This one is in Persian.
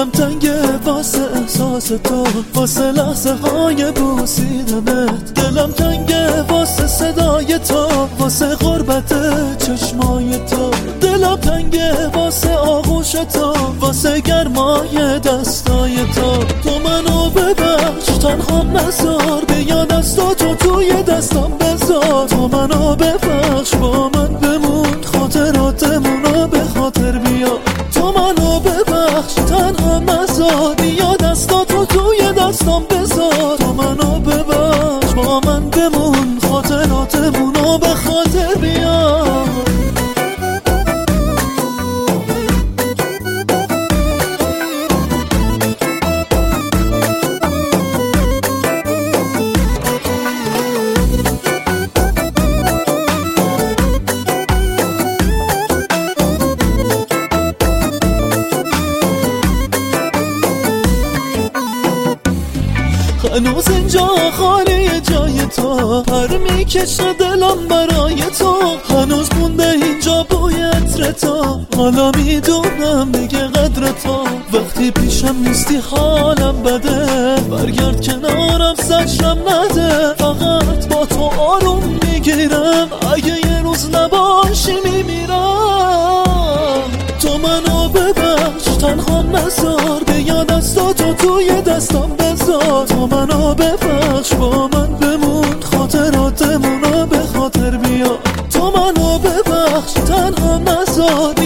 دلم تنگه واسه احساس تو، واسه لحظه های بوسیدمت. دلم تنگه واسه صدای تو، واسه غربت چشمای تو. دلم تنگه واسه آغوش تو، واسه گرمای دستای تو. تو منو ببخش، تنها نذار، بیاد از تو توی دستم بذار. تو منو ببخش، با من بمون، خاطراتمونو به خاطر بیار. تو منو ببخش، تنها نذار، بیاد از تو توی دستم بذار. تو منو ببخش، با من بمون، خاطراتمونو به خاطر بیار. هنوز اینجا خالی جای تو، پر میکشه دلم برای تو. هنوز مونده اینجا بوی عطر تو، حالا میدونم دیگه قدر تو. وقتی پیشم نیستی حالم بده، برگرد کنارم سجرم نده. فقط با تو آروم میگیرم، اگه یه روز نباشی میمیرم. تو منو ببخش، تنها نذار، بیاد از تو توی دستم بذار. تو منو ببخش، با من بمون، خاطراتمونو به خاطر بیار. تو منو ببخش، تنها نذار،